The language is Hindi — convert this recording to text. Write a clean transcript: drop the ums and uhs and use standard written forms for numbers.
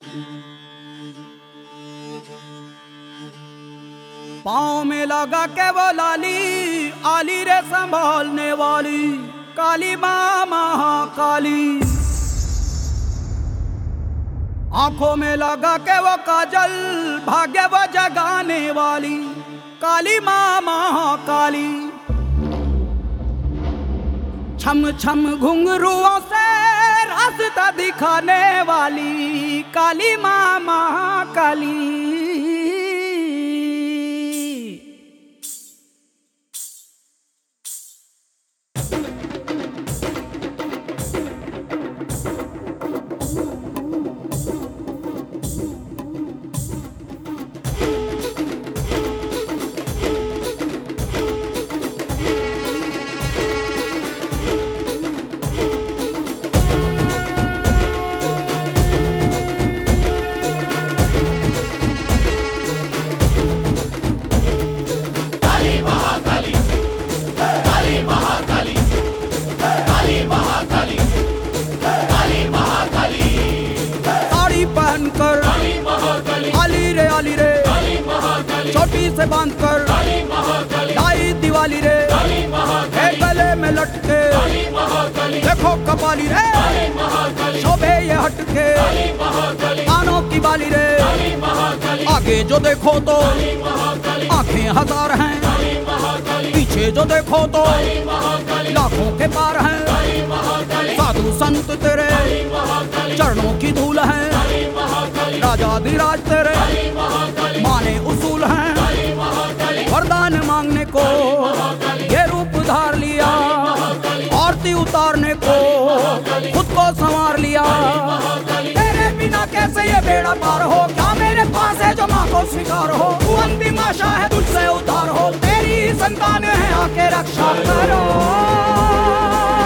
पाँव में लगा के वो लाली, आली रे संभालने वाली, काली माँ महाकाली। आंखों में लगा के वो काजल, भाग्य वो जगाने वाली, काली माँ महाकाली। छम छम घुंघरुओं से रास्ता दिखाने वाली, काली माँ महाकाली। पहनकर आली रे छोटी से बांधकर लाई दिवाली रे, गले में लटके देखो कपाली रे, शोभे ये हटके कानों की बाली रे। आगे जो देखो तो आंखें हजार हैं, पीछे जो देखो तो लाखों के पार हैं। साधु संत तेरे चरणों की धूल है, राजाधिराज तेरे माने उसूल हैं। वरदान मांगने को ये रूप धार लिया, आरती उतारने को खुद को संवार लिया। तेरे बिना कैसे ये बेड़ा पार हो, क्या मेरे पास है जो माँ को स्वीकार हो। तू अंतिम आशा है, तुझसे उद्धार हो, तेरी संतान है, आके रक्षा करो।